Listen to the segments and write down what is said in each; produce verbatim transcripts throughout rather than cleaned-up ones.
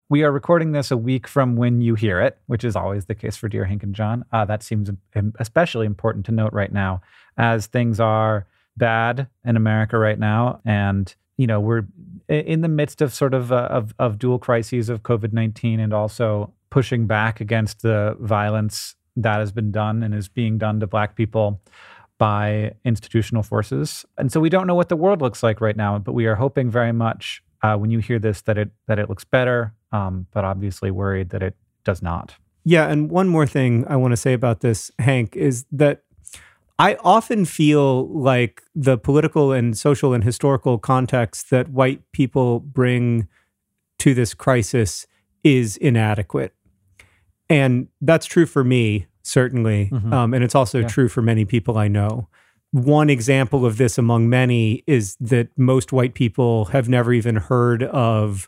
We are recording this a week from when you hear it, which is always the case for Dear Hank and John. Uh, that seems especially important to note right now, as things are bad in America right now. And, you know, we're in the midst of sort of, uh, of, of dual crises of COVID nineteen and also pushing back against the violence that has been done and is being done to Black people by institutional forces. And so we don't know what the world looks like right now, but we are hoping very much uh, when you hear this that it that it looks better, um, but obviously worried that it does not. Yeah, and one more thing I want to say about this, Hank, is that I often feel like the political and social and historical context that white people bring to this crisis is inadequate. And that's true for me, certainly. Mm-hmm. Um, and it's also yeah. true for many people I know. One example of this among many is that most white people have never even heard of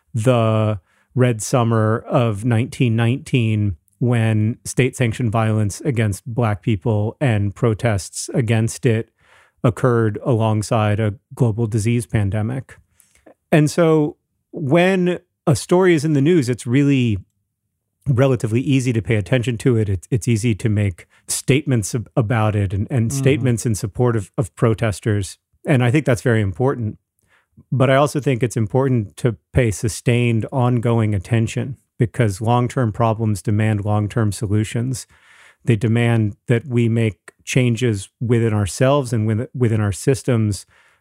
the Red Summer of nineteen nineteen, when state-sanctioned violence against Black people and protests against it occurred alongside a global disease pandemic. And so when a story is in the news, it's really relatively easy to pay attention to it. It's, it's easy to make statements ab- about it and, and mm-hmm. statements in support of, of protesters. And I think that's very important. But I also think it's important to pay sustained, ongoing attention, because long-term problems demand long-term solutions. They demand that we make changes within ourselves and within, within our systems,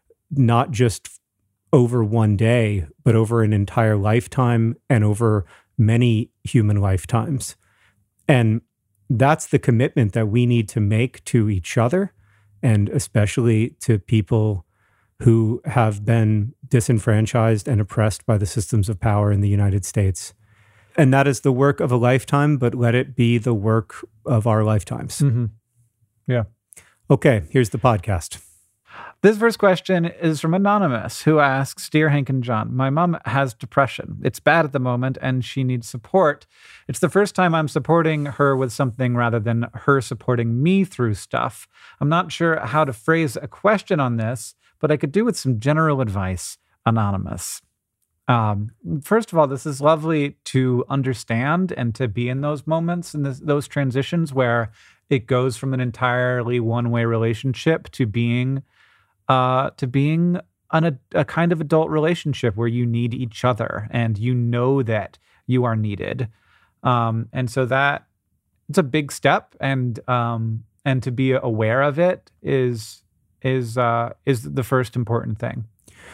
not just over one day, but over an entire lifetime and over many human lifetimes. And that's the commitment that we need to make to each other, and especially to people who have been disenfranchised and oppressed by the systems of power in the United States. And that is the work of a lifetime, but let it be the work of our lifetimes. Mm-hmm. Yeah. Okay, here's the podcast. This first question is from Anonymous, who asks, Dear Hank and John, my mom has depression. It's bad at the moment, and she needs support. It's the first time I'm supporting her with something rather than her supporting me through stuff. I'm not sure how to phrase a question on this, but I could do with some general advice. Anonymous. Um, first of all, this is lovely to understand and to be in those moments and this, those transitions where it goes from an entirely one-way relationship to being uh, to being an, a, a kind of adult relationship where you need each other and you know that you are needed. Um, and so that it's a big step, and um, and to be aware of it is is uh, is the first important thing.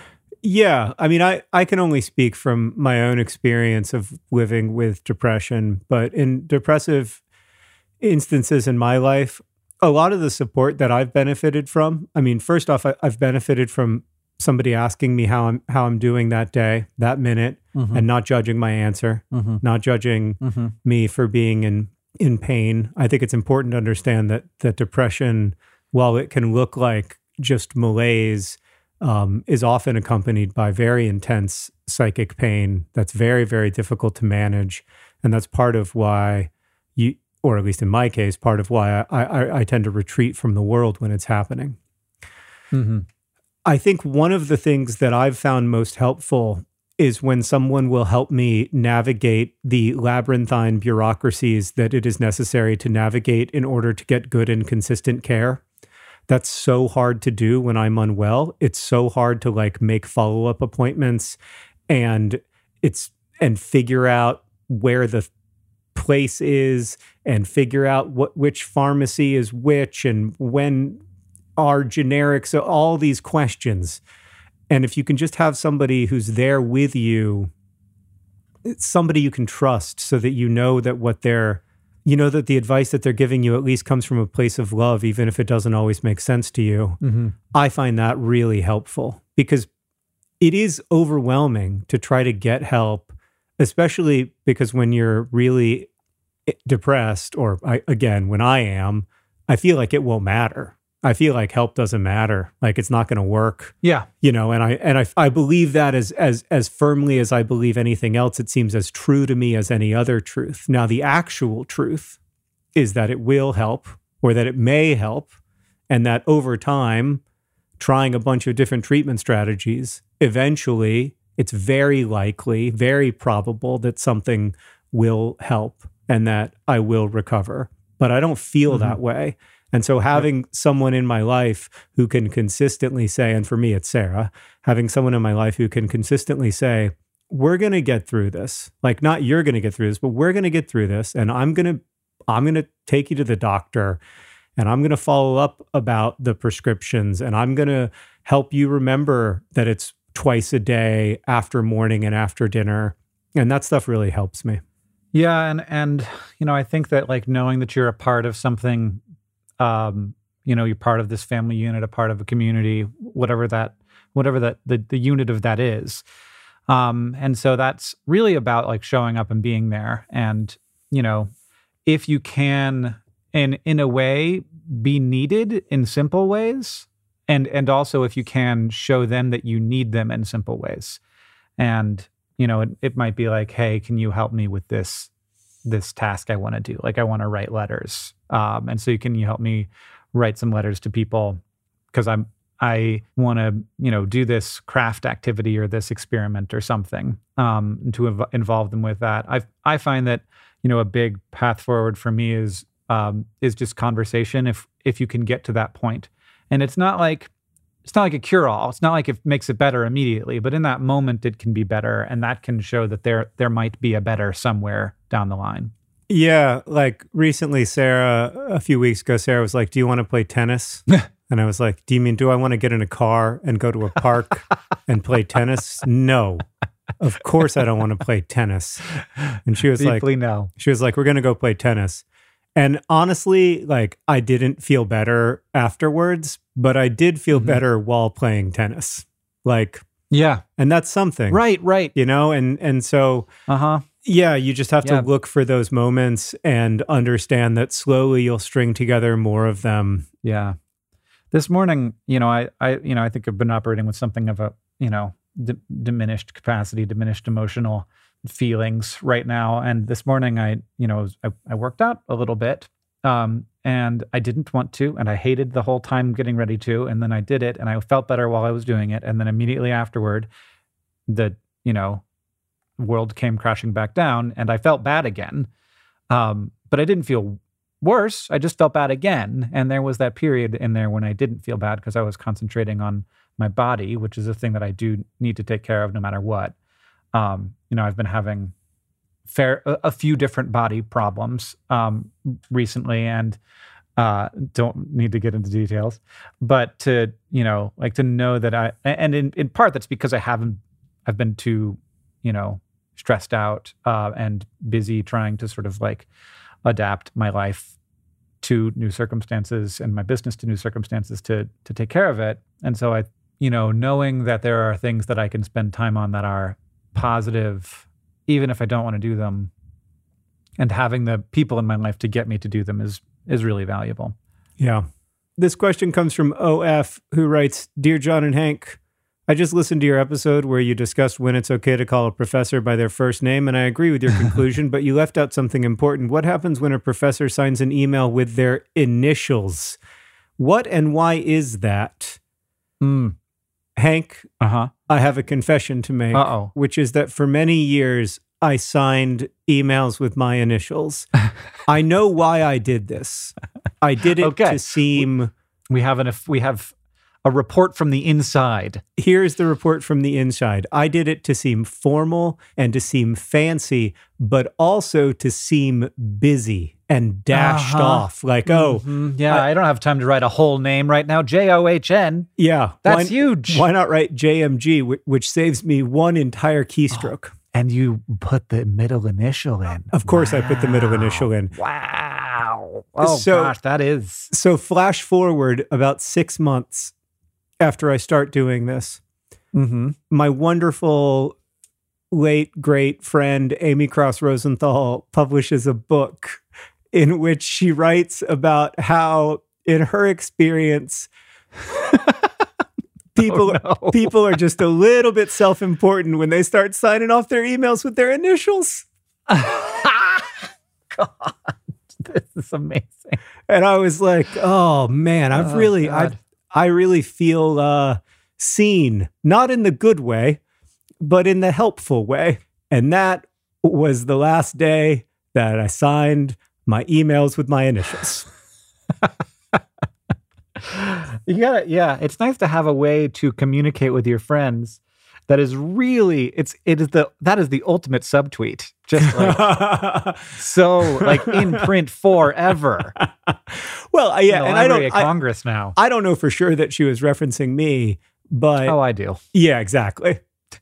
Yeah. I mean, I, I can only speak from my own experience of living with depression, but in depressive instances in my life, a lot of the support that I've benefited from, I mean, first off, I, I've benefited from somebody asking me how I'm, how I'm doing that day, that minute, mm-hmm. and not judging my answer, mm-hmm. not judging mm-hmm. me for being in, in pain. I think it's important to understand that, that depression, while it can look like just malaise, Um, is often accompanied by very intense psychic pain that's very, very difficult to manage. And that's part of why you, or at least in my case, part of why I, I, I tend to retreat from the world when it's happening. Mm-hmm. I think one of the things that I've found most helpful is when someone will help me navigate the labyrinthine bureaucracies that it is necessary to navigate in order to get good and consistent care. That's so hard to do when I'm unwell. It's so hard to like make follow-up appointments and it's and figure out where the place is and figure out what which pharmacy is which and when are generics, so all these questions. And if you can just have somebody who's there with you, it's somebody you can trust so that you know that what they're you know that the advice that they're giving you at least comes from a place of love, even if it doesn't always make sense to you. Mm-hmm. I find that really helpful because it is overwhelming to try to get help, especially because when you're really depressed, or I, again, when I am, I feel like it won't matter. I feel like help doesn't matter. Like it's not going to work. Yeah. You know, and I and I I believe that as as as firmly as I believe anything else. It seems as true to me as any other truth. Now, the actual truth is that it will help, or that it may help, and that over time, trying a bunch of different treatment strategies, eventually it's very likely, very probable that something will help and that I will recover. But I don't feel mm-hmm. that way. And so having yep. someone in my life who can consistently say, and for me, it's Sarah, having someone in my life who can consistently say, we're going to get through this. Like, not you're going to get through this, but we're going to get through this. And I'm going to, I'm going to take you to the doctor, and I'm going to follow up about the prescriptions, and I'm going to help you remember that it's twice a day, after morning and after dinner. And that stuff really helps me. Yeah. And, and, you know, I think that like knowing that you're a part of something, um, you know, you're part of this family unit, a part of a community, whatever that, whatever that the, the unit of that is. Um, and so that's really about like showing up and being there. And, you know, if you can, in, in a way, be needed in simple ways, and, and also if you can show them that you need them in simple ways. And, you know, it, it might be like, hey, can you help me with this, this task I want to do? Like, I want to write letters. Um, and so you can you help me write some letters to people because I'm, I want to, you know, do this craft activity or this experiment or something, um, to inv- involve them with that. I I find that, you know, a big path forward for me is um, is just conversation. If if you can get to that point, and it's not like it's not like a cure-all. It's not like it makes it better immediately, but in that moment, it can be better, and that can show that there there might be a better somewhere down the line. Yeah, like recently, Sarah, a few weeks ago, Sarah was like, "Do you want to play tennis?" And I was like, do you mean, do I want to get in a car and go to a park and play tennis? No, of course I don't want to play tennis. And she was Deeply like, no. She was like, we're going to go play tennis. And honestly, like, I didn't feel better afterwards, but I did feel mm-hmm. better while playing tennis. Like, yeah. And that's something. Right, right. You know, and, and so, uh-huh. yeah, you just have yeah. to look for those moments and understand that slowly you'll string together more of them. Yeah. This morning, you know, I, I, you know, I think I've been operating with something of a, you know, d- diminished capacity, diminished emotional feelings right now. And this morning, I, you know, I, I worked out a little bit, um, and I didn't want to, and I hated the whole time getting ready to, and then I did it, and I felt better while I was doing it, and then immediately afterward, the, you know, world came crashing back down, and I felt bad again, um, but I didn't feel worse. I just felt bad again. And there was that period in there when I didn't feel bad because I was concentrating on my body, which is a thing that I do need to take care of no matter what. Um, you know, I've been having fair, a, a few different body problems um, recently, and uh, don't need to get into details, but to, you know, like to know that I, and in, in part that's because I haven't, I've been too, you know, stressed out uh, and busy trying to sort of like adapt my life to new circumstances and my business to new circumstances to to take care of it. And so I, you know, knowing that there are things that I can spend time on that are positive, even if I don't want to do them, and having the people in my life to get me to do them is is really valuable. Yeah. This question comes from O F, who writes, Dear John and Hank, I just listened to your episode where you discussed when it's okay to call a professor by their first name, and I agree with your conclusion, but you left out something important. What happens when a professor signs an email with their initials? What and why is that? Mm. Hank, uh-huh. I have a confession to make, Uh-oh. which is that for many years, I signed emails with my initials. I know why I did this. I did it okay. to seem... We have an we have... a report from the inside. Here's the report from the inside. I did it to seem formal and to seem fancy, but also to seem busy and dashed uh-huh. off. Like, oh. Mm-hmm. Yeah, I, I don't have time to write a whole name right now. J O H N. Yeah. That's why, huge. Why not write J M G, which saves me one entire keystroke? Oh, and you put the middle initial in. Of course wow. I put the middle initial in. Wow. Oh, so, gosh, that is. So flash forward about six months after I start doing this, mm-hmm. my wonderful late great friend Amy Cross Rosenthal publishes a book in which she writes about how, in her experience, people oh, no. people are just a little bit self-important when they start signing off their emails with their initials. God, this is amazing. And I was like, oh man, I've oh, really, I, I really feel uh, seen, not in the good way, but in the helpful way. And that was the last day that I signed my emails with my initials. You gotta, yeah, it's nice to have a way to communicate with your friends that is really, it's, it is the, that is the ultimate subtweet. Just like, so like in print forever. Well, yeah, and I don't, of Congress I, now. I don't know for sure that she was referencing me, but. Oh, I do. Yeah, exactly.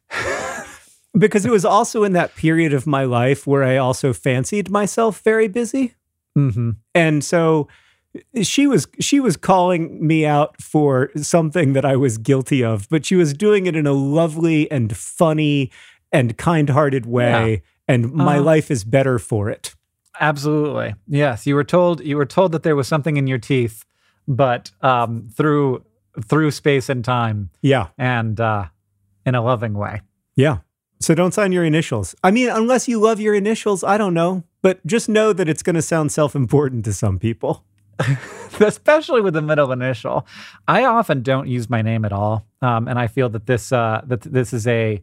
Because it was also in that period of my life where I also fancied myself very busy. Mm-hmm. And so she was she was calling me out for something that I was guilty of, but she was doing it in a lovely and funny and kind-hearted way, yeah. and my uh, life is better for it. Absolutely. Yes, you were told you were told that there was something in your teeth, but um, through through space and time. Yeah. And uh, in a loving way. Yeah. So don't sign your initials. I mean, unless you love your initials, I don't know. But just know that it's going to sound self-important to some people. Especially with the middle initial. I often don't use my name at all. Um, and I feel that this uh, that this is a,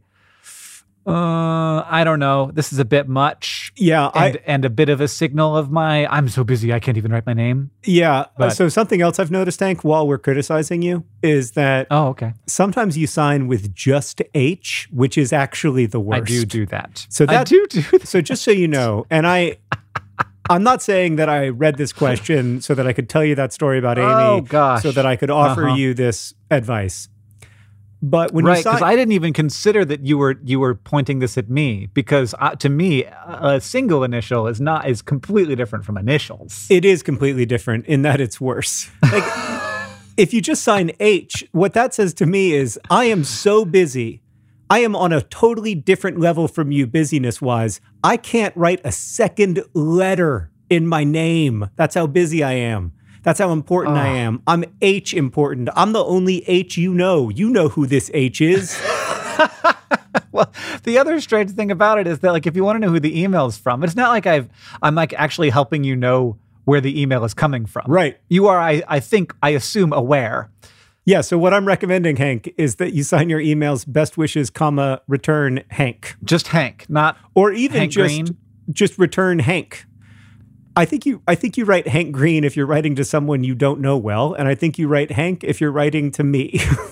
uh, I don't know, this is a bit much. Yeah. And, I, and a bit of a signal of my, I'm so busy, I can't even write my name. Yeah. But, so something else I've noticed, Hank, while we're criticizing you, is that oh, okay. sometimes you sign with just H, which is actually the worst. I do do that. So that, I do do that. So just so you know, and I... I'm not saying that I read this question so that I could tell you that story about Amy, oh, gosh. so that I could offer uh-huh. you this advice. But when right, you sign, because I didn't even consider that you were you were pointing this at me, because uh, to me, a single initial is not is completely different from initials. It is completely different in that it's worse. Like, if you just sign H, what that says to me is I am so busy. I am on a totally different level from you busyness-wise. I can't write a second letter in my name. That's how busy I am. That's how important oh. I am. I'm H important. I'm the only H you know. You know who this H is. Well, the other strange thing about it is that, like, if you want to know who the email is from, it's not like I've I'm like actually helping you know where the email is coming from. Right. You are, I, I think, I assume, aware. Yeah, so what I'm recommending, Hank, is that you sign your emails best wishes, comma, return Hank. Just Hank, not or even Hank just Green. just return Hank. I think you I think you write Hank Green if you're writing to someone you don't know well, and I think you write Hank if you're writing to me.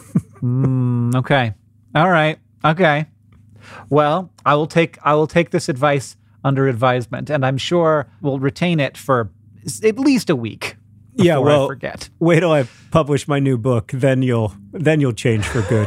mm, okay. All right. Okay. Well, I will take I will take this advice under advisement, and I'm sure we'll retain it for at least a week. Yeah, well, I forget. Wait till I publish my new book, then you'll then you'll change for good.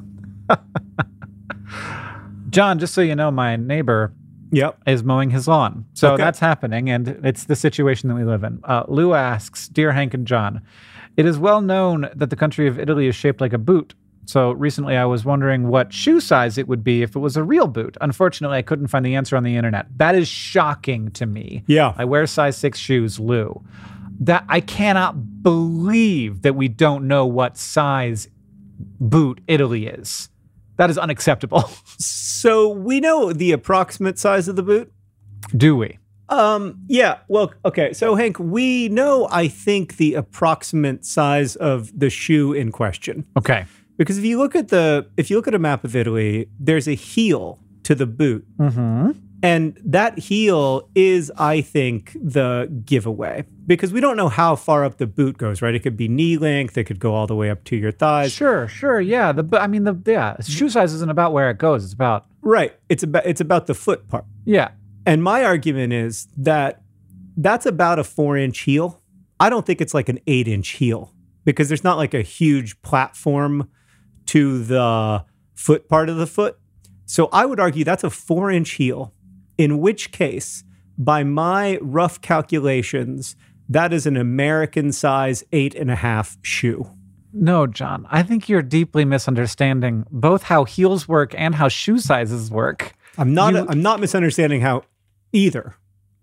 John, just so you know, my neighbor yep. is mowing his lawn. So okay. that's happening, and it's the situation that we live in. Uh, Lou asks, Dear Hank and John, it is well known that the country of Italy is shaped like a boot. So recently I was wondering what shoe size it would be if it was a real boot. Unfortunately, I couldn't find the answer on the internet. That is shocking to me. Yeah. I wear size six shoes, Lou. That I cannot believe that we don't know what size boot Italy is. That is unacceptable. So we know the approximate size of the boot? Do we? Um, yeah. Well, okay. So Hank, we know, I think, the approximate size of the shoe in question. Okay. Because if you look at the if you look at a map of Italy, there's a heel to the boot. Mm-hmm. And that heel is, I think, the giveaway, because we don't know how far up the boot goes, right? It could be knee length. It could go all the way up to your thighs. Sure, sure. Yeah. The I mean, the yeah, shoe size isn't about where it goes. It's about. Right. It's about it's about the foot part. Yeah. And my argument is that that's about a four inch heel. I don't think it's like an eight inch heel, because there's not like a huge platform to the foot part of the foot. So I would argue that's a four inch heel. In which case, by my rough calculations, that is an American size eight and a half shoe. No, John, I think you're deeply misunderstanding both how heels work and how shoe sizes work. I'm not, you... I'm not misunderstanding how either.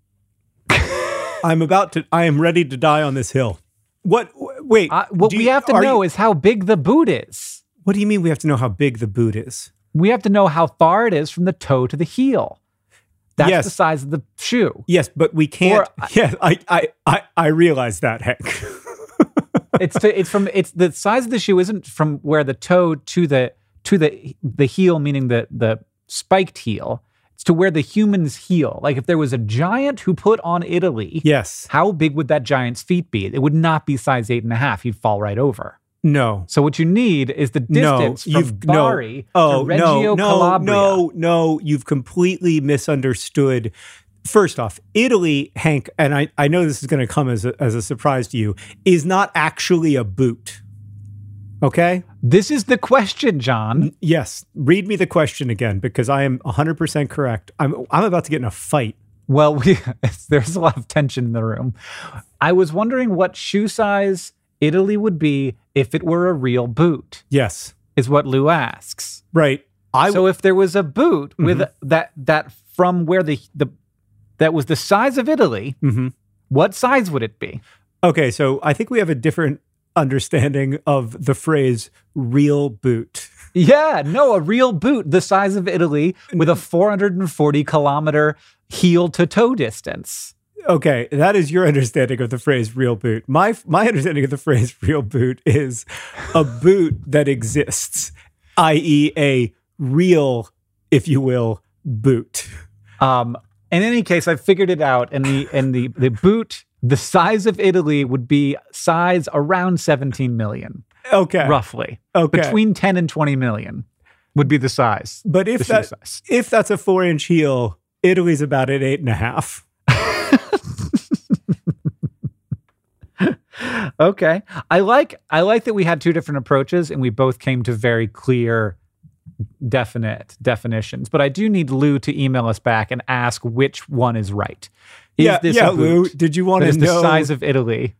I'm about to, I am ready to die on this hill. What, wait. Uh, what we you, have to know you, is how big the boot is. What do you mean we have to know how big the boot is? We have to know how far it is from the toe to the heel. That's yes. the size of the shoe. Yes, but we can't. Or, yeah, I, I, I, I realize that, Hank. it's to, it's from it's the size of the shoe isn't from where the toe to the to the the heel, meaning the the spiked heel. It's to where the humans heel. Like if there was a giant who put on Italy, yes. how big would that giant's feet be? It would not be size eight and a half. He'd fall right over. No. So what you need is the distance no, from Bari no. oh, to Reggio no, no, Calabria. No, no, you've completely misunderstood. First off, Italy, Hank, and I, I know this is going to come as a, as a surprise to you, is not actually a boot. Okay? This is the question, John. N- yes. Read me the question again, because I am one hundred percent correct. I'm I'm about to get in a fight. Well, we, there's a lot of tension in the room. I was wondering what shoe size Italy would be if it were a real boot. Yes. Is what Lou asks. Right. I so if there was a boot mm-hmm. with that that from where the the that was the size of Italy, mm-hmm. what size would it be? Okay, so I think we have a different understanding of the phrase real boot. Yeah, no, a real boot the size of Italy with a four hundred forty kilometer heel to toe distance. Okay, that is your understanding of the phrase real boot. My my understanding of the phrase real boot is a boot that exists, that is a real, if you will, boot. Um, in any case, I figured it out, and the and the, the boot, the size of Italy would be size around seventeen million. Okay. Roughly. Okay. Between ten and twenty million would be the size. But if that size. if that's a four inch heel, Italy's about at eight and a half. Okay. I like I like that we had two different approaches and we both came to very clear, definite definitions. But I do need Lou to email us back and ask which one is right. Is yeah, this yeah, a boot Lou. Did you want that to is know the size of Italy?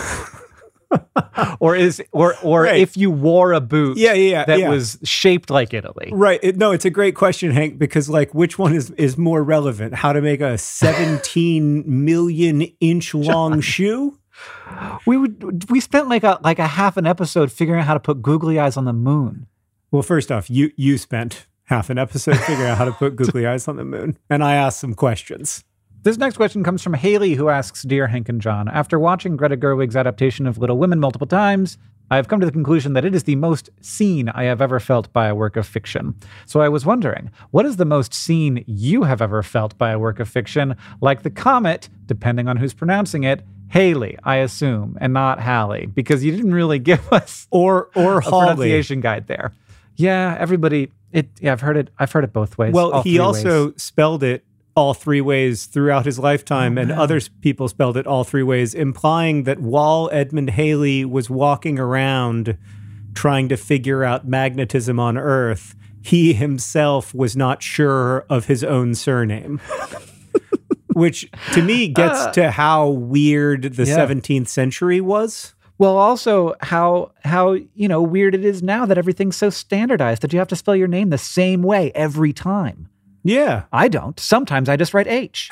or is or or right. if you wore a boot yeah, yeah, yeah, that yeah. was shaped like Italy. Right. It, no, it's a great question, Hank, because like which one is, is more relevant? How to make a seventeen million inch long shoe? We would we spent like a like a half an episode figuring out how to put googly eyes on the moon. Well, first off, you you spent half an episode figuring out how to put googly eyes on the moon, and I asked some questions. This next question comes from Haley, who asks, Dear Hank and John, after watching Greta Gerwig's adaptation of Little Women multiple times, I have come to the conclusion that it is the most seen I have ever felt by a work of fiction. So I was wondering, what is the most seen you have ever felt by a work of fiction, like the comet, depending on who's pronouncing it, Haley, I assume, and not Hallie, because you didn't really give us or or a Holly. pronunciation guide there. Yeah, everybody, it. Yeah, I've heard it. I've heard it both ways. Well, he also ways. spelled it all three ways throughout his lifetime, oh, and wow. other people spelled it all three ways, implying that while Edmund Haley was walking around trying to figure out magnetism on Earth, he himself was not sure of his own surname. Which, to me, gets uh, to how weird the yeah. seventeenth century was. Well, also how, how you know, weird it is now that everything's so standardized that you have to spell your name the same way every time. Yeah. I don't. Sometimes I just write H.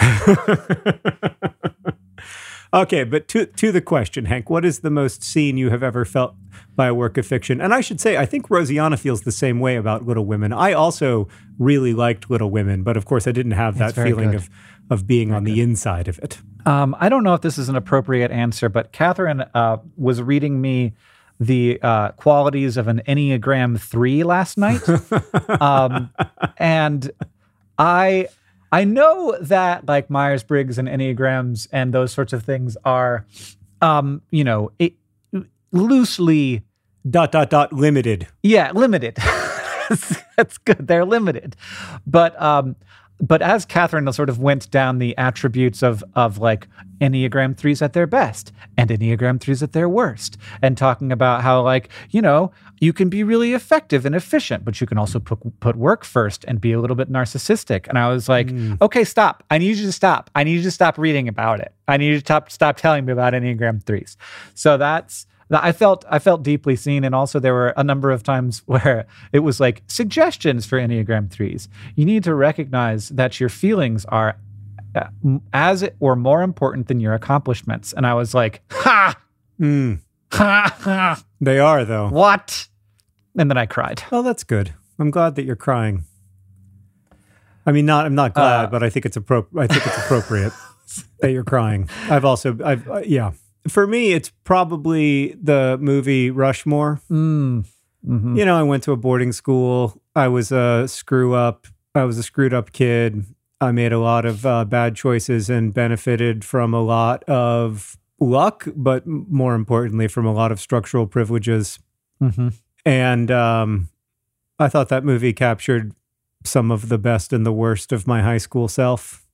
Okay, but to to the question, Hank, what is the most seen you have ever felt by a work of fiction? And I should say, I think Rosianna feels the same way about Little Women. I also really liked Little Women, but of course I didn't have that feeling good. of of being very on good. the inside of it. Um, I don't know if this is an appropriate answer, but Catherine uh, was reading me the uh, qualities of an Enneagram three last night. um, and I... I know that like Myers-Briggs and Enneagrams and those sorts of things are, um, you know, it, loosely dot, dot, dot, limited. Yeah, limited. That's good. They're limited. But um, but as Catherine sort of went down the attributes of of like Enneagram threes at their best and Enneagram threes at their worst, and talking about how like, you know, you can be really effective and efficient, but you can also put put work first and be a little bit narcissistic. And I was like, mm. okay, stop. I need you to stop. I need you to stop reading about it. I need you to stop stop telling me about Enneagram threes. So that's I felt I felt deeply seen, and also there were a number of times where it was like suggestions for Enneagram threes. You need to recognize that your feelings are as or more important than your accomplishments. And I was like, ha, mm. ha, ha. They are though. What? And then I cried. Oh, that's good. I'm glad that you're crying. I mean, not I'm not glad, uh, but I think it's appro- I think it's appropriate that you're crying. I've also I've uh, yeah. For me, it's probably the movie Rushmore. Mm. Mm-hmm. You know, I went to a boarding school. I was a screw up. I was a screwed up kid. I made a lot of uh, bad choices and benefited from a lot of luck, but more importantly, from a lot of structural privileges. Mm-hmm. And um, I thought that movie captured some of the best and the worst of my high school self.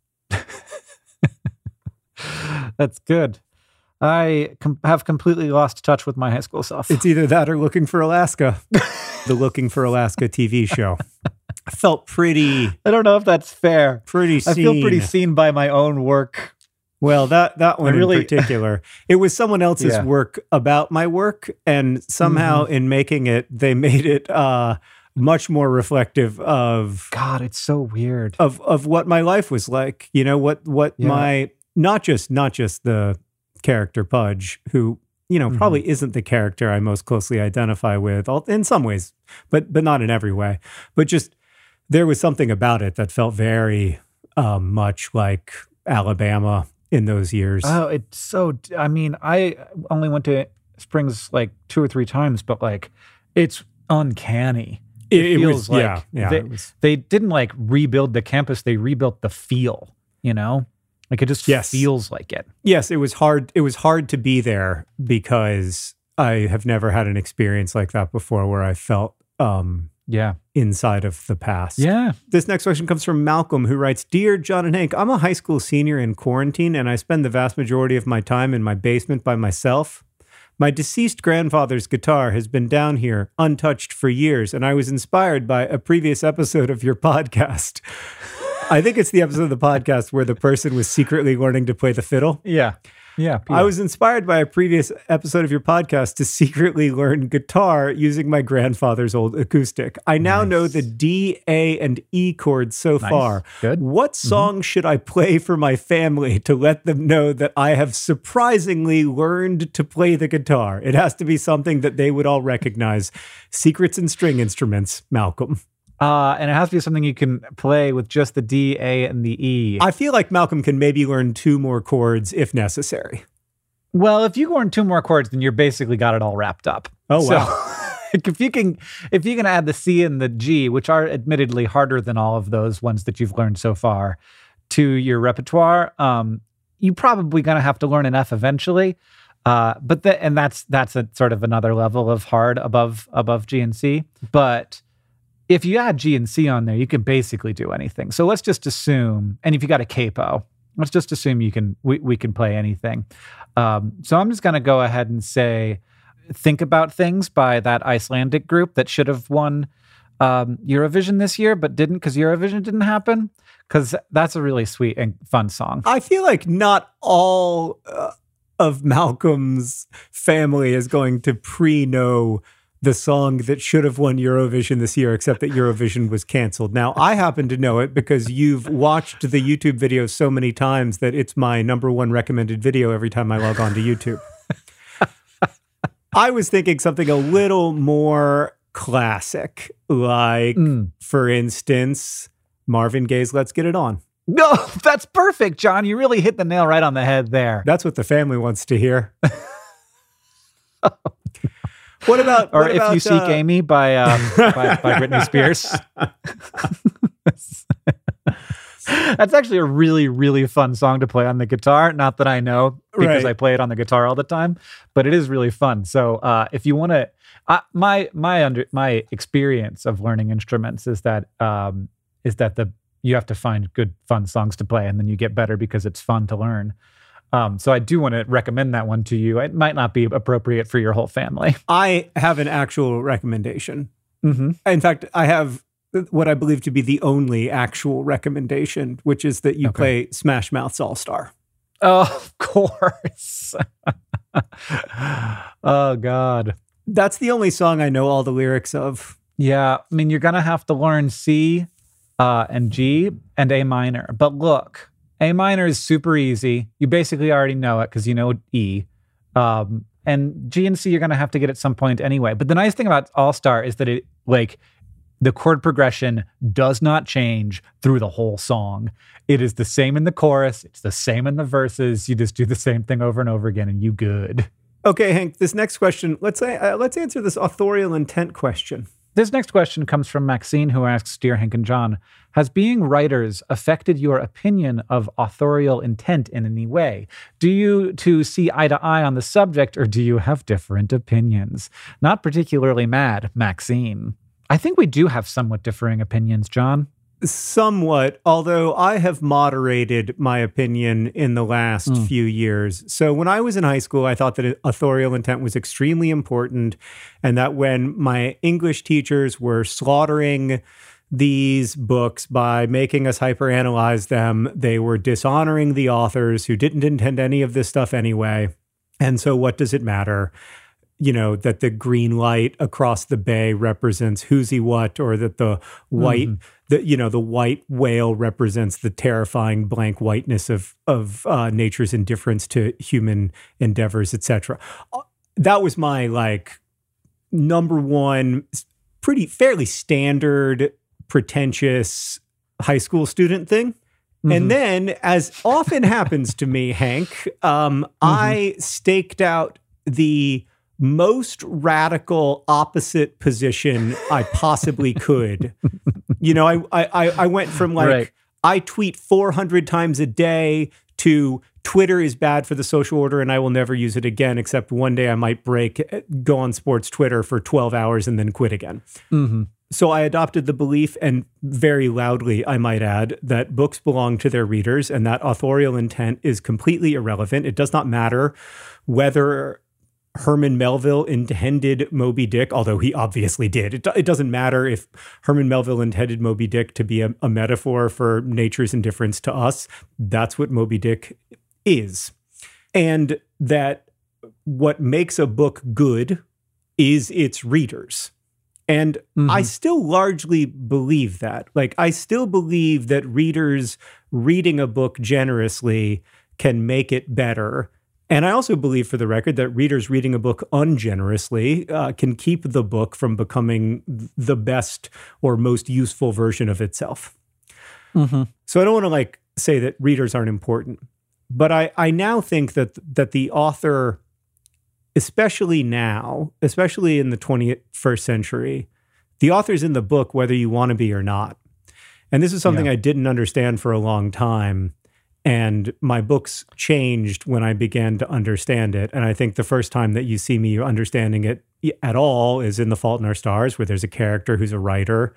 That's good. I com- have completely lost touch with my high school self. It's either that or Looking for Alaska, the Looking for Alaska T V show. I felt pretty... I don't know if that's fair. Pretty seen. I feel pretty seen by my own work. Well, that, that one really, in particular, it was someone else's yeah. work about my work. And somehow mm-hmm. in making it, they made it uh, much more reflective of... God, it's so weird. Of of what my life was like. You know, what, what yeah. my... Not just not just the character Pudge, who, you know, mm-hmm. probably isn't the character I most closely identify with, in some ways, but but not in every way. But just... There was something about it that felt very um, much like Alabama in those years. Oh, it's so, I mean, I only went to Springs like two or three times, but like, it's uncanny. It, it feels was, like yeah, yeah, they, it was. they didn't like rebuild the campus, they rebuilt the feel, you know? Like it just yes. feels like it. Yes, it was hard. It was hard to be there because I have never had an experience like that before where I felt... Um, Yeah. inside of the past. Yeah. This next question comes from Malcolm, who writes, Dear John and Hank, I'm a high school senior in quarantine, and I spend the vast majority of my time in my basement by myself. My deceased grandfather's guitar has been down here untouched for years, and I was inspired by a previous episode of your podcast. I think it's the episode of the podcast where the person was secretly learning to play the fiddle. Yeah. Yeah, I was inspired by a previous episode of your podcast to secretly learn guitar using my grandfather's old acoustic. I now nice. know the D, A, and E chords so nice. far. Good. What song mm-hmm. should I play for my family to let them know that I have surprisingly learned to play the guitar? It has to be something that they would all recognize. Secrets and String Instruments, Malcolm. Uh, and it has to be something you can play with just the D, A, and the E. I feel like Malcolm can maybe learn two more chords if necessary. Well, if you learn two more chords, then you're basically got it all wrapped up. Oh, so, wow. if you can, if you can add the C and the G, which are admittedly harder than all of those ones that you've learned so far, to your repertoire, um, you're probably going to have to learn an F eventually. Uh, but the, and that's that's a sort of another level of hard above above G and C. But if you add G and C on there, you can basically do anything. So let's just assume, and if you got a capo, let's just assume you can we, we can play anything. Um, so I'm just going to go ahead and say, Think About Things by that Icelandic group that should have won um, Eurovision this year, but didn't because Eurovision didn't happen. Because that's a really sweet and fun song. I feel like not all uh, of Malcolm's family is going to pre-know the song that should have won Eurovision this year, except that Eurovision was canceled. Now, I happen to know it because you've watched the YouTube video so many times that it's my number one recommended video every time I log on to YouTube. I was thinking something a little more classic, like, mm. for instance, Marvin Gaye's Let's Get It On. No, that's perfect, John. You really hit the nail right on the head there. That's what the family wants to hear. What about, or what If about, You Seek uh... Amy by, um, by by Britney Spears? That's actually a really, really fun song to play on the guitar. Not that I know because right. I play it on the guitar all the time, but it is really fun. So uh, if you want to, uh, my my under my experience of learning instruments is that um, is that the you have to find good, fun songs to play, and then you get better because it's fun to learn. Um, so I do want to recommend that one to you. It might not be appropriate for your whole family. I have an actual recommendation. Mm-hmm. In fact, I have what I believe to be the only actual recommendation, which is that you okay. play Smash Mouth's All-Star. Oh, of course. Oh, God. That's the only song I know all the lyrics of. Yeah. I mean, you're going to have to learn C uh, and G and A minor. But look, A minor is super easy. You basically already know it because you know E. Um, and G and C you're going to have to get at some point anyway. But the nice thing about All-Star is that it, like, the chord progression does not change through the whole song. It is the same in the chorus. It's the same in the verses. You just do the same thing over and over again and you good. Okay, Hank, this next question, let's say, uh, let's answer this authorial intent question. This next question comes from Maxine, who asks, Dear Hank and John, has being writers affected your opinion of authorial intent in any way? Do you two see eye to eye on the subject, or do you have different opinions? Not particularly mad, Maxine. I think we do have somewhat differing opinions, John. Somewhat, although I have moderated my opinion in the last mm. few years. So when I was in high school, I thought that authorial intent was extremely important, and that when my English teachers were slaughtering these books by making us hyperanalyze them, they were dishonoring the authors who didn't intend any of this stuff anyway. And so what does it matter? You know, that the green light across the bay represents who's he what, or that the white, mm-hmm. the you know, the white whale represents the terrifying blank whiteness of of uh, nature's indifference to human endeavors, et cetera. That was my like number one, pretty fairly standard, pretentious high school student thing. Mm-hmm. And then, as often happens to me, Hank, um, mm-hmm. I staked out the most radical opposite position I possibly could. You know, I I I went from like, right. I tweet four hundred times a day to Twitter is bad for the social order and I will never use it again, except one day I might break, go on sports Twitter for twelve hours and then quit again. Mm-hmm. So I adopted the belief, and very loudly, I might add, that books belong to their readers and that authorial intent is completely irrelevant. It does not matter whether Herman Melville intended Moby Dick, although he obviously did. It, it doesn't matter if Herman Melville intended Moby Dick to be a, a metaphor for nature's indifference to us. That's what Moby Dick is. And that what makes a book good is its readers. And mm-hmm. I still largely believe that. Like, I still believe that readers reading a book generously can make it better. And I also believe, for the record, that readers reading a book ungenerously uh, can keep the book from becoming the best or most useful version of itself. Mm-hmm. So I don't want to like say that readers aren't important, but I, I now think that that the author, especially now, especially in the twenty-first century, the author's in the book whether you want to be or not. And this is something yeah. I didn't understand for a long time. And my books changed when I began to understand it. And I think the first time that you see me understanding it at all is in The Fault in Our Stars, where there's a character who's a writer.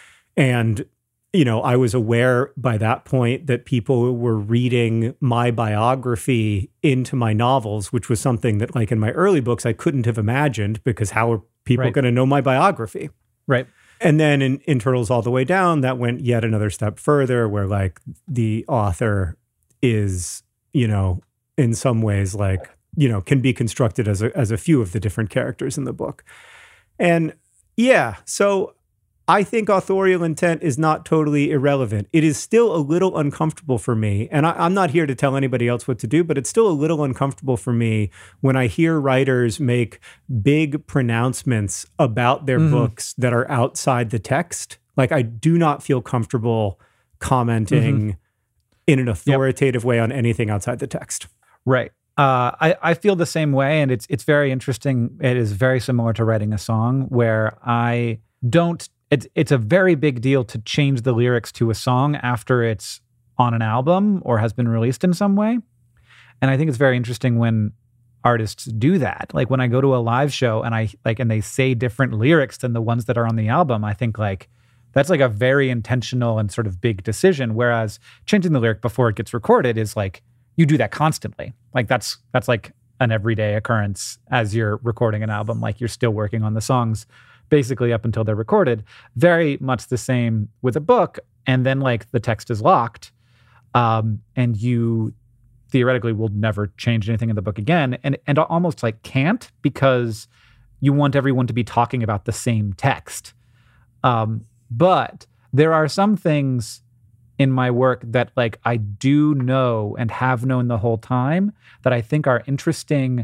And, you know, I was aware by that point that people were reading my biography into my novels, which was something that, like, in my early books, I couldn't have imagined, because how are people right. going to know my biography? Right. And then in, in Turtles All the Way Down, that went yet another step further, where, like, the author is, you know, in some ways, like, you know, can be constructed as a as a few of the different characters in the book. And yeah, so I think authorial intent is not totally irrelevant. It is still a little uncomfortable for me. And I, I'm not here to tell anybody else what to do, but it's still a little uncomfortable for me when I hear writers make big pronouncements about their mm-hmm. books that are outside the text. Like, I do not feel comfortable commenting mm-hmm. in an authoritative yep. way on anything outside the text. Right. Uh, I, I feel the same way, and it's it's very interesting. It is very similar to writing a song, where I don't, it's, it's a very big deal to change the lyrics to a song after it's on an album or has been released in some way. And I think it's very interesting when artists do that. Like, when I go to a live show and I like, and they say different lyrics than the ones that are on the album, I think, like, that's like a very intentional and sort of big decision. Whereas changing the lyric before it gets recorded is like, you do that constantly. Like, that's that's like an everyday occurrence as you're recording an album. Like, you're still working on the songs basically up until they're recorded. Very much the same with a book. And then, like, the text is locked, um, and you theoretically will never change anything in the book again. And and almost like can't, because you want everyone to be talking about the same text. Um, But there are some things in my work that, like, I do know and have known the whole time that I think are interesting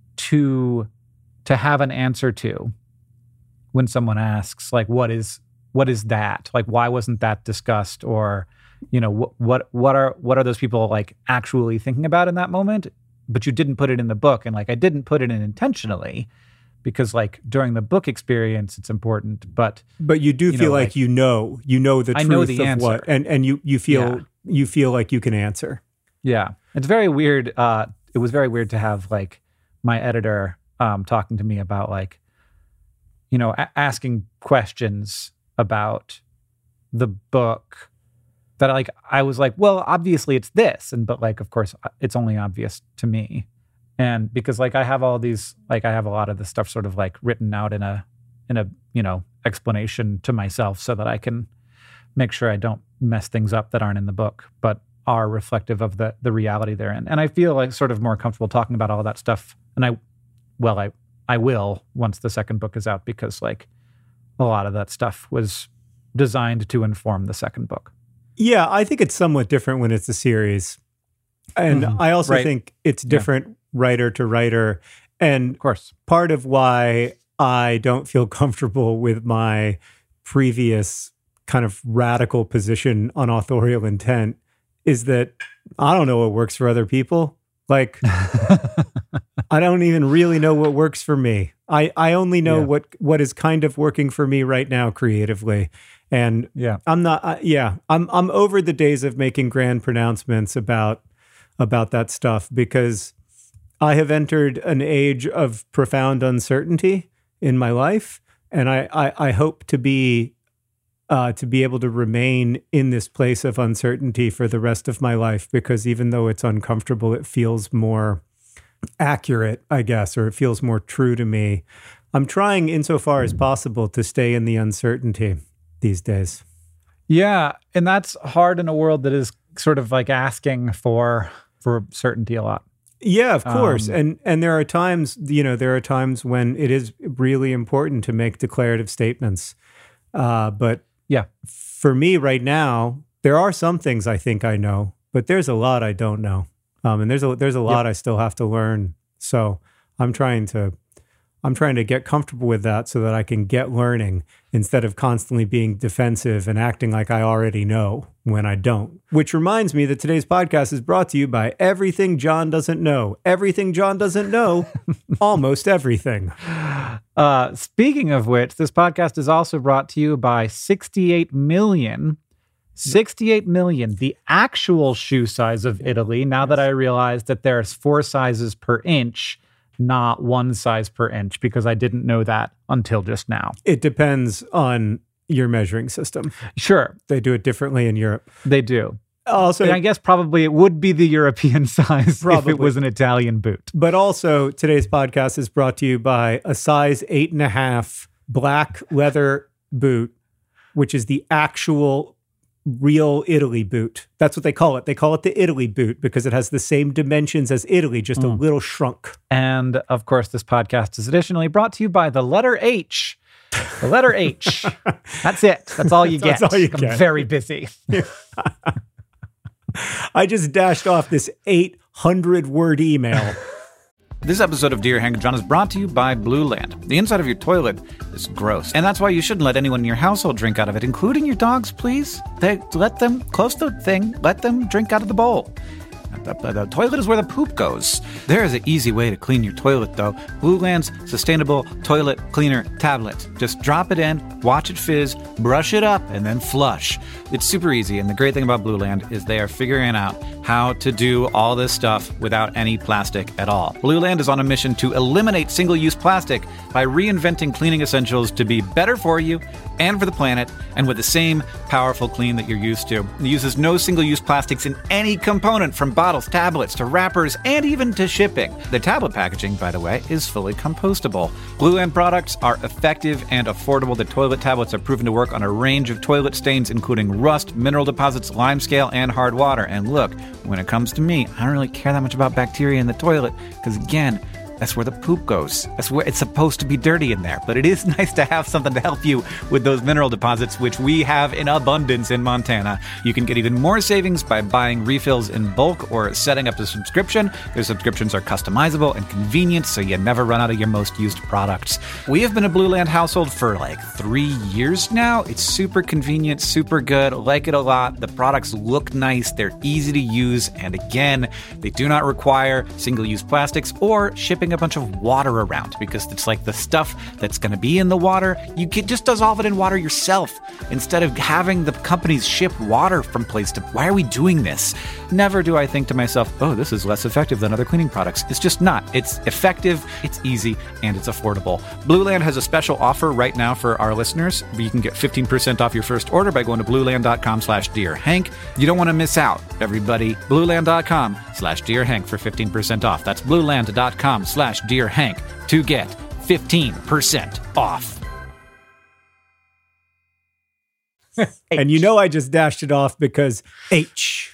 to to have an answer to when someone asks, like, what is what is that? Like, why wasn't that discussed? Or, you know, what what what are what are those people, like, actually thinking about in that moment? but you didn't put it in the book. And like, I didn't put it in intentionally because like during the book experience, it's important, but. But you do you feel know, like, like you know, you know the I truth know the of answer. what, and, and you, you feel, Yeah. you feel like you can answer. Yeah. It's very weird. Uh, it was very weird to have like my editor um, talking to me about like, you know, a- asking questions about the book that like, I was like, well, obviously it's this. And, but like, of course it's only obvious to me. And because like, I have all these, like I have a lot of this stuff sort of like written out in a, in a, you know, explanation to myself so that I can make sure I don't mess things up that aren't in the book, but are reflective of the, the reality they're in. And I feel like sort of more comfortable talking about all that stuff. And I, well, I, I will once the second book is out, because like a lot of that stuff was designed to inform the second book. Yeah, I think it's somewhat different when it's a series. And Mhm. I also Right. think it's different yeah. writer to writer. And of course, part of why I don't feel comfortable with my previous kind of radical position on authorial intent is that I don't know what works for other people. Like, I don't even really know what works for me. I, I only know Yeah. what, what is kind of working for me right now creatively. And yeah, I'm not, uh, yeah, I'm, I'm over the days of making grand pronouncements about, about that stuff, because I have entered an age of profound uncertainty in my life. And I, I, I hope to be, uh, to be able to remain in this place of uncertainty for the rest of my life, because even though it's uncomfortable, it feels more accurate, I guess, or it feels more true to me. I'm trying insofar as possible to stay in the uncertainty these days. Yeah. And that's hard in a world that is sort of like asking for, for certainty a lot. Yeah, of course. Um, and and there are times, you know, there are times when it is really important to make declarative statements. Uh, but yeah, for me right now, there are some things I think I know, but there's a lot I don't know. Um, and there's a there's a lot Yep. I still have to learn. So I'm trying to I'm trying to get comfortable with that so that I can get learning instead of constantly being defensive and acting like I already know when I don't. Which reminds me that today's podcast is brought to you by Everything John Doesn't Know. Everything John doesn't know, almost everything. Uh, speaking of which, this podcast is also brought to you by sixty-eight million. sixty-eight million, the actual shoe size of Italy, now that I realize that there's four sizes per inch, not one size per inch, because I didn't know that until just now. It depends on your measuring system. Sure, They do it differently in Europe. they do. Also, And I guess probably it would be the European size Probably. if it was an Italian boot. but also today's podcast is brought to you by a size eight and a half black leather boot, which is the actual real Italy boot. That's what they call it. They call it the Italy boot because it has the same dimensions as Italy, just a little shrunk. And of course, this podcast is additionally brought to you by the letter H. The letter H. That's it. That's all you get. That's all you I'm get. very busy. I just dashed off this eight hundred word email. This episode of Dear Hank and John is brought to you by Blue Land. The inside of your toilet is gross, and that's why you shouldn't let anyone in your household drink out of it, including your dogs, please. They let them close the thing, let them drink out of the bowl. The, the, the toilet is where the poop goes. There is an easy way to clean your toilet, though. Blue Land's sustainable toilet cleaner tablet. Just drop it in, watch it fizz, brush it up, and then flush. It's super easy, and the great thing about Blue Land is they are figuring out how to do all this stuff without any plastic at all. Blue Land is on a mission to eliminate single-use plastic by reinventing cleaning essentials to be better for you and for the planet, and with the same powerful clean that you're used to. It uses no single-use plastics in any component, from bottles, tablets, to wrappers, and even to shipping. The tablet packaging, by the way, is fully compostable. Blue Land products are effective and affordable. The toilet tablets are proven to work on a range of toilet stains, including rust, mineral deposits, limescale, and hard water. And look, when it comes to me, I don't really care that much about bacteria in the toilet, because again, That's where the poop goes. That's where it's supposed to be dirty in there. But it is nice to have something to help you with those mineral deposits, which we have in abundance in Montana. You can get even more savings by buying refills in bulk or setting up a subscription. Their subscriptions are customizable and convenient, so you never run out of your most used products. We have been a Blue Land household for like three years now. It's super convenient, super good, like it a lot. The products look nice, they're easy to use, and again, they do not require single-use plastics or shipping a bunch of water around, because it's like the stuff that's going to be in the water, you can just dissolve it in water yourself instead of having the companies ship water from place to... Why are we doing this? Never do I think to myself, oh, this is less effective than other cleaning products. It's just not. It's effective, it's easy, and it's affordable. Blue Land has a special offer right now for our listeners. You can get fifteen percent off your first order by going to blueland.com slash Dear Hank. You don't want to miss out, everybody. Blueland.com slash Dear Hank for fifteen percent off. That's blueland.com slash Dear Hank to get fifteen percent off. And you know I just dashed it off because H.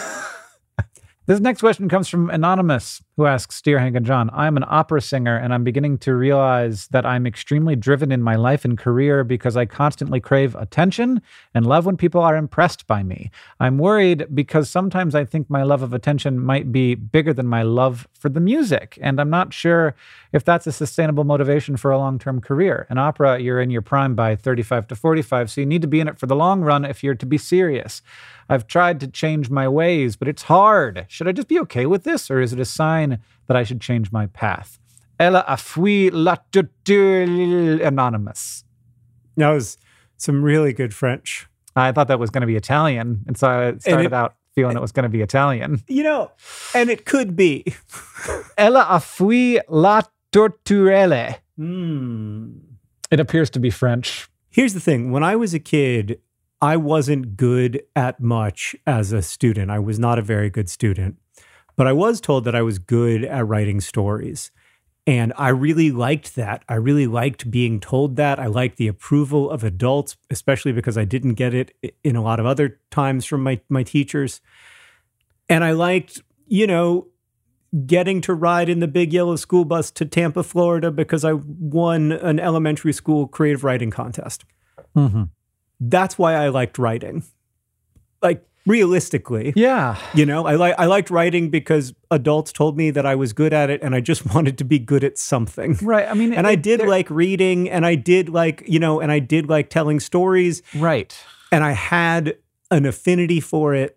This next question comes from Anonymous, who asks, Dear Hank and John, I'm an opera singer, and I'm beginning to realize that I'm extremely driven in my life and career because I constantly crave attention and love when people are impressed by me. I'm worried because sometimes I think my love of attention might be bigger than my love for the music, and I'm not sure if that's a sustainable motivation for a long-term career. In opera, you're in your prime by thirty-five to forty-five, so you need to be in it for the long run if you're to be serious. I've tried to change my ways, but it's hard. Should I just be okay with this, or is it a sign that I should change my path? Ella a fui la tutul Anonymous. That was some really good French. I thought that was going to be Italian, and so I started it, out feeling it was going to be Italian. You know, and it could be. Ella a fui la torturelle. Mm. It appears to be French. Here's the thing. When I was a kid, I wasn't good at much as a student. I was not a very good student, but I was told that I was good at writing stories. And I really liked that. I really liked being told that. I liked the approval of adults, especially because I didn't get it in a lot of other times from my, my teachers. And I liked, you know, getting to ride in the big yellow school bus to Tampa, Florida, because I won an elementary school creative writing contest. Mm-hmm. That's why I liked writing. Like, realistically. Yeah. You know, I like I liked writing because adults told me that I was good at it, and I just wanted to be good at something. Right. I mean, and it, I did like reading, and I did like, you know, and I did like telling stories. Right. And I had an affinity for it.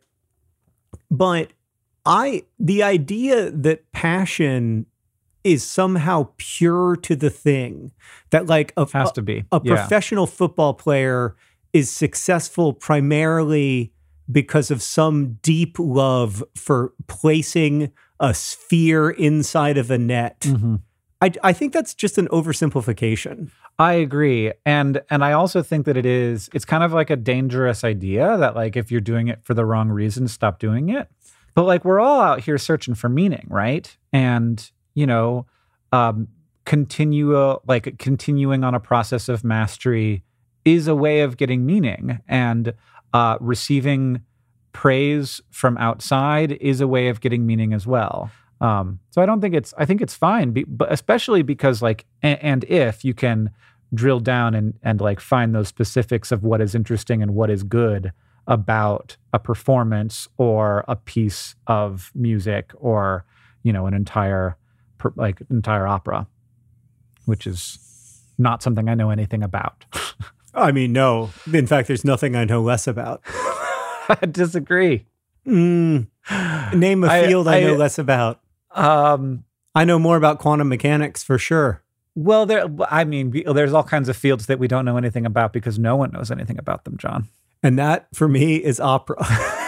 But I the idea that passion is somehow pure to the thing, that like a, has to be a, a yeah. professional football player is successful primarily because of some deep love for placing a sphere inside of a net. Mm-hmm. I, I think that's just an oversimplification. I agree. And and I also think that it is, it's kind of like a dangerous idea that like if you're doing it for the wrong reason, stop doing it. But like we're all out here searching for meaning, right? And, you know, um, continue, like continuing on a process of mastery is a way of getting meaning, and uh, receiving praise from outside is a way of getting meaning as well. Um, so I don't think it's, I think it's fine, be, but especially because like, and, and if you can drill down and, and like find those specifics of what is interesting and what is good about a performance or a piece of music or, you know, an entire, per, like entire opera, which is not something I know anything about. I mean, no. In fact, there's nothing I know less about. I disagree. Mm, name a field I, I, I know less about. Um, I know more about quantum mechanics for sure. Well, there. I mean, there's all kinds of fields that we don't know anything about because no one knows anything about them, John. And that, for me, is opera.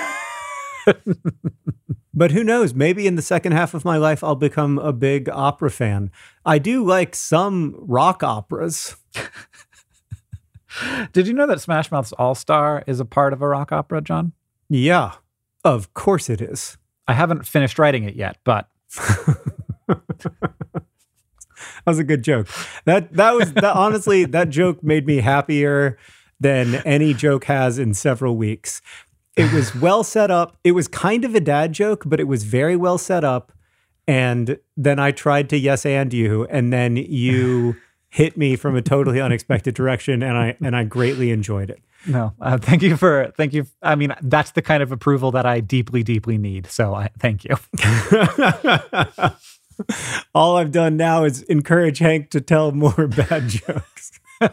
But who knows? Maybe in the second half of my life, I'll become a big opera fan. I do like some rock operas. Did you know that Smash Mouth's All-Star is a part of a rock opera, John? Yeah, of course it is. I haven't finished writing it yet, but... That was a good joke. That that was that, honestly, that joke made me happier than any joke has in several weeks. It was well set up. It was kind of a dad joke, but it was very well set up. And then I tried to yes and you, and then you hit me from a totally unexpected direction, and I and I greatly enjoyed it. No, uh, thank you for thank you. I mean, that's the kind of approval that I deeply, deeply need. So I thank you. All I've done now is encourage Hank to tell more bad jokes. All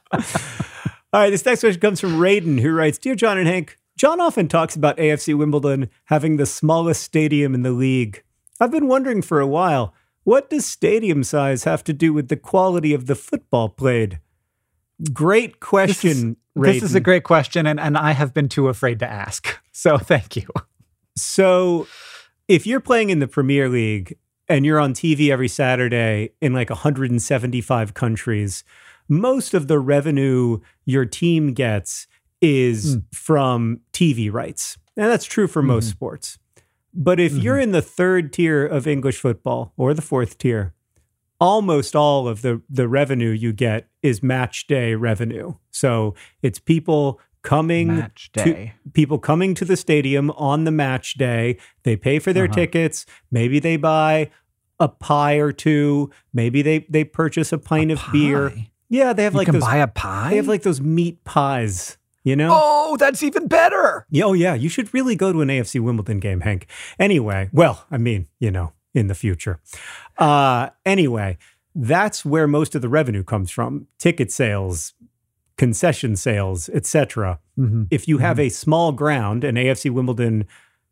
right, this next question comes from Raiden, who writes, "Dear John and Hank, John often talks about A F C Wimbledon having the smallest stadium in the league. I've been wondering for a while, what does stadium size have to do with the quality of the football played?" Great question, Raiden. This is a great question, and, and I have been too afraid to ask. So thank you. So if you're playing in the Premier League and you're on T V every Saturday in like one hundred seventy-five countries, most of the revenue your team gets is mm. from T V rights. And that's true for mm. most sports. But if mm-hmm. you're in the third tier of English football or the fourth tier, almost all of the, the revenue you get is match day revenue. So it's people coming match day. to people coming to the stadium on the match day. They pay for their uh-huh. tickets. Maybe they buy a pie or two. Maybe they they purchase a pint a of pie? beer. Yeah, they have you like can those. buy a pie. They have like those meat pies. You know? Oh, that's even better. Yeah, oh, yeah. You should really go to an A F C Wimbledon game, Hank. Anyway, well, I mean, you know, in the future. Uh, anyway, that's where most of the revenue comes from. Ticket sales, concession sales, et cetera. Mm-hmm. If you have mm-hmm. a small ground, and A F C Wimbledon,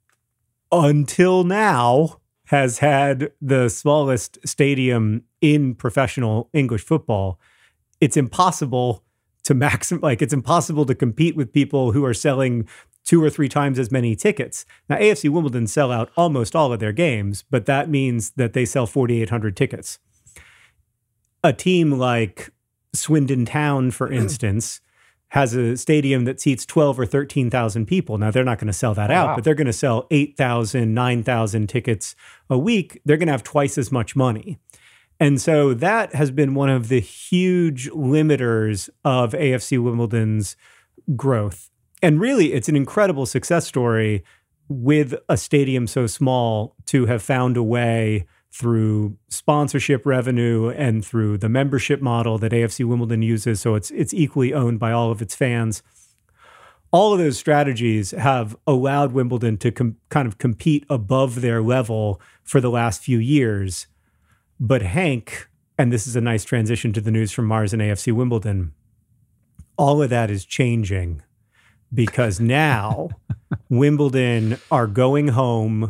until now, has had the smallest stadium in professional English football, it's impossible to maximum, like it's impossible to compete with people who are selling two or three times as many tickets. Now, A F C Wimbledon sell out almost all of their games, but that means that they sell forty-eight hundred tickets. A team like Swindon Town, for instance, has a stadium that seats twelve or thirteen thousand people. Now, they're not going to sell that out, wow. but they're going to sell eight thousand, nine thousand tickets a week. They're going to have twice as much money. And so that has been one of the huge limiters of A F C Wimbledon's growth. And really, it's an incredible success story with a stadium so small to have found a way through sponsorship revenue and through the membership model that A F C Wimbledon uses. So it's it's equally owned by all of its fans. All of those strategies have allowed Wimbledon to com- kind of compete above their level for the last few years. But Hank, and this is a nice transition to the news from Mars and A F C Wimbledon, all of that is changing because now Wimbledon are going home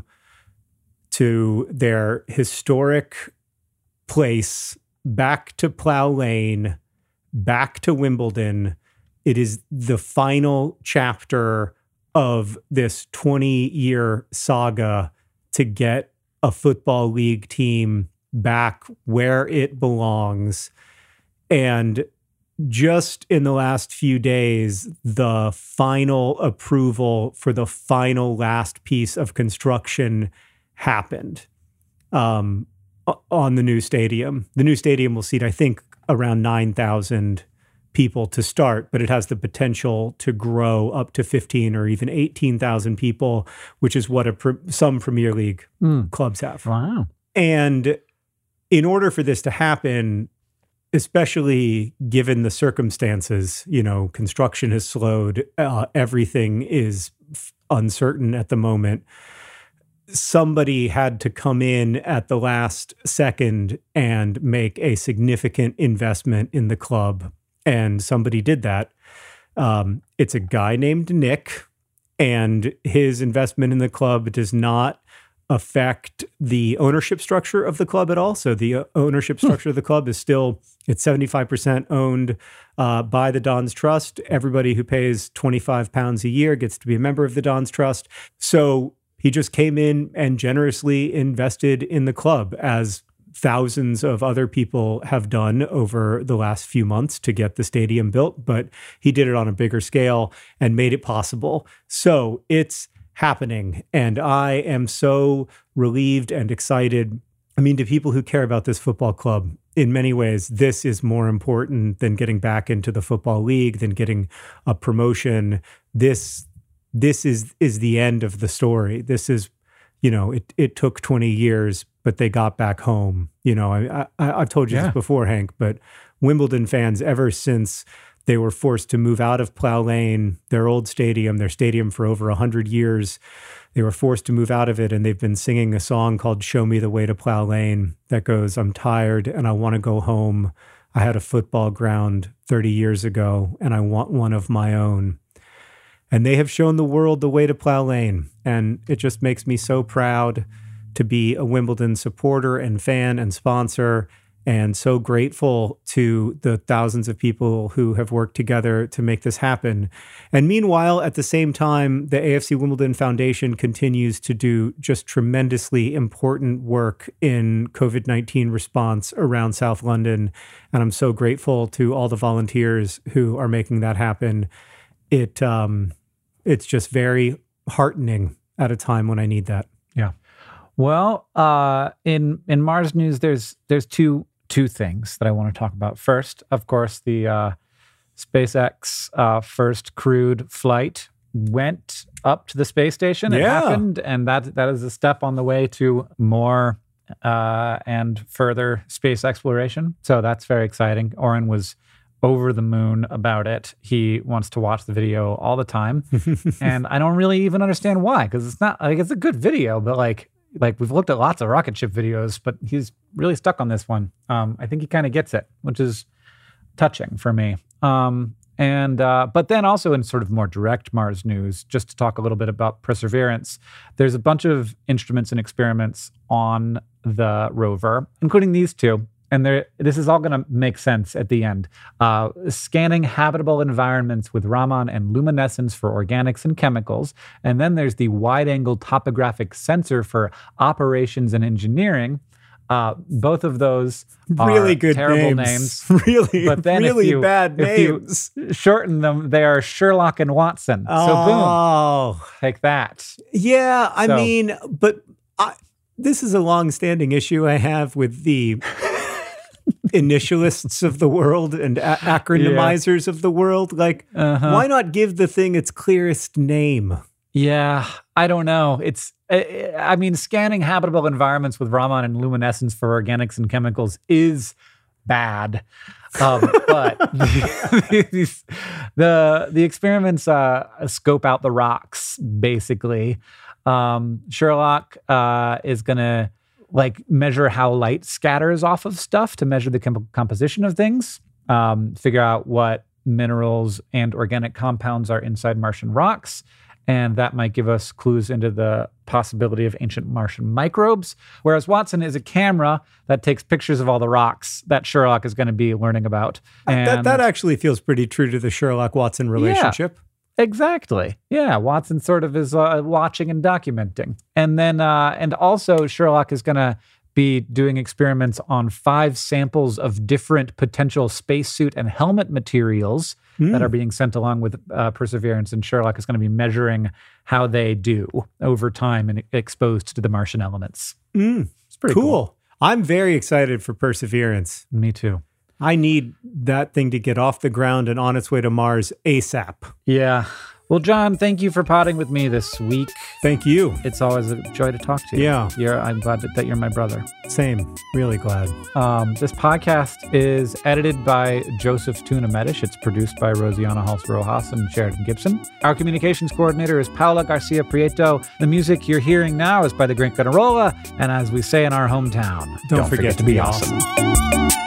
to their historic place, back to Plough Lane, back to Wimbledon. It is the final chapter of this twenty-year saga to get a football league team back where it belongs. And just in the last few days, the final approval for the final last piece of construction happened um, on the new stadium. The new stadium will seat, I think, around nine thousand people to start, but it has the potential to grow up to fifteen or even eighteen thousand people, which is what a pre- some Premier League mm. clubs have. Wow. And in order for this to happen, especially given the circumstances, you know, construction has slowed, uh, everything is f- uncertain at the moment. Somebody had to come in at the last second and make a significant investment in the club. And somebody did that. Um, it's a guy named Nick, and his investment in the club does not affect the ownership structure of the club at all. So the ownership structure hmm. of the club is still, it's seventy-five percent owned uh, by the Dons Trust. Everybody who pays twenty-five pounds a year gets to be a member of the Dons Trust. So he just came in and generously invested in the club, as thousands of other people have done over the last few months to get the stadium built. But he did it on a bigger scale and made it possible. So it's happening. And I am so relieved and excited. I mean, to people who care about this football club, in many ways, this is more important than getting back into the football league, than getting a promotion. This, this is, is the end of the story. This is, you know, it, it took twenty years, but they got back home. You know, I, I, I've told you Yeah. this before, Hank, but Wimbledon fans, ever since they were forced to move out of Plough Lane, their old stadium, their stadium for over one hundred years, they were forced to move out of it, and they've been singing a song called Show Me the Way to Plough Lane that goes, I'm tired and I want to go home. I had a football ground thirty years ago, and I want one of my own. And they have shown the world the way to Plough Lane. And it just makes me so proud to be a Wimbledon supporter and fan and sponsor, and so grateful to the thousands of people who have worked together to make this happen. And meanwhile, at the same time, the A F C Wimbledon Foundation continues to do just tremendously important work in COVID nineteen response around South London. And I'm so grateful to all the volunteers who are making that happen. It um, it's just very heartening at a time when I need that. Yeah. Well, uh, in in Mars news, there's there's two two things that I want to talk about. First, of course, the uh, SpaceX uh, first crewed flight went up to the space station. It Yeah. happened, and that that is a step on the way to more uh, and further space exploration. So that's very exciting. Oren was over the moon about it. He wants to watch the video all the time, and I don't really even understand why, because it's not like it's a good video, but like. Like, we've looked at lots of rocket ship videos, but he's really stuck on this one. Um, I think he kind of gets it, which is touching for me. Um, and uh, but then also in sort of more direct Mars news, just to talk a little bit about Perseverance, there's a bunch of instruments and experiments on the rover, including these two. And there, this is all going to make sense at the end. Uh, scanning habitable environments with Raman and luminescence for organics and chemicals. And then there's the wide-angle topographic sensor for operations and engineering. Uh, both of those are Really good terrible names. names. really, But then really if you, bad if names. you shorten them, they are Sherlock and Watson. So oh, boom, take that. yeah. I So- mean, but I, this is a long-standing issue I have with the initialists of the world and a- acronymizers of the world. Like, Uh-huh. why not give the thing its clearest name? Yeah, I don't know. It's, I I mean, scanning habitable environments with Raman and luminescence for organics and chemicals is bad. Um, but the, these, the the experiments uh, scope out the rocks, basically. Um, Sherlock uh, is going to like measure how light scatters off of stuff to measure the chemical composition of things, um, figure out what minerals and organic compounds are inside Martian rocks. And that might give us clues into the possibility of ancient Martian microbes. Whereas Watson is a camera that takes pictures of all the rocks that Sherlock is going to be learning about. And That, that actually feels pretty true to the Sherlock-Watson relationship. exactly. Yeah, Watson sort of is uh, watching and documenting. And then, uh, and also Sherlock is going to be doing experiments on five samples of different potential spacesuit and helmet materials Mm. that are being sent along with uh, Perseverance, and Sherlock is going to be measuring how they do over time and exposed to the Martian elements. Mm. It's pretty cool. cool. I'm very excited for Perseverance. Me too. I need that thing to get off the ground and on its way to Mars ASAP. Yeah. Well, John, thank you for potting with me this week. Thank you. It's always a joy to talk to you. Yeah. You're, I'm glad that, that you're my brother. Same. Really glad. Um, this podcast is edited by Joseph Tuna Medish. It's produced by Rosiana Halse Rojas and Sheridan Gibson. Our communications coordinator is Paula Garcia Prieto. The music you're hearing now is by the Great Gunnarolla. And as we say in our hometown, Don't, forget, forget to be awesome. awesome.